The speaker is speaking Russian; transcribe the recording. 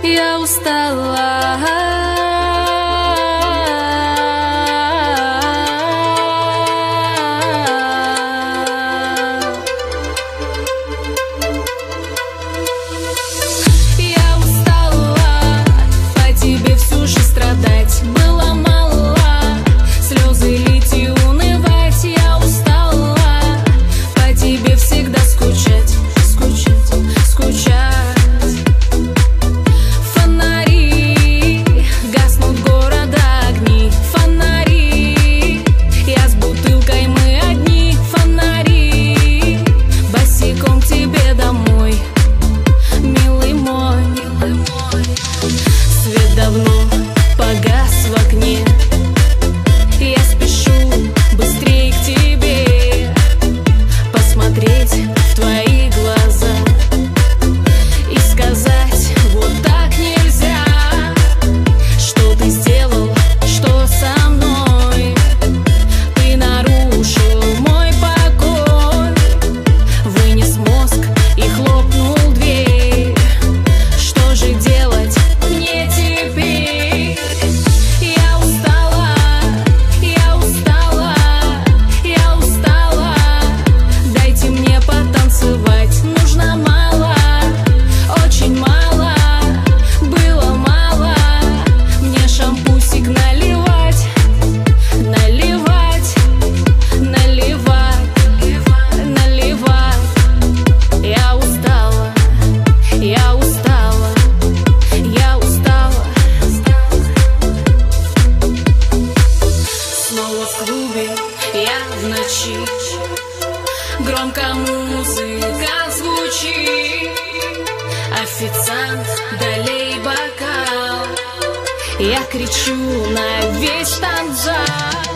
Я устала. Я устала по тебе всю жизнь страдать. Было мало слезы лить и унывать. Я устала по тебе всегда скучать, скучать, скучать. Давно погас в окне. Я спешу быстрее к тебе, посмотреть в твои глаза и сказать: вот так нельзя. Что ты сделал, что со мной? Ты нарушил мой покой, вынес мозг и хлопнул дверь. Что же делать мне теперь? Я устала, я устала, я устала. Дайте мне потанцевать. Нужно мало, очень мало. Было мало. Мне шампусик наливать, наливать, наливать, наливать. Я устала, я устала. Я устала. Снова в клубе я в ночи. Громко музыка звучит. Официант, долей бокал. Я кричу на весь танцзал: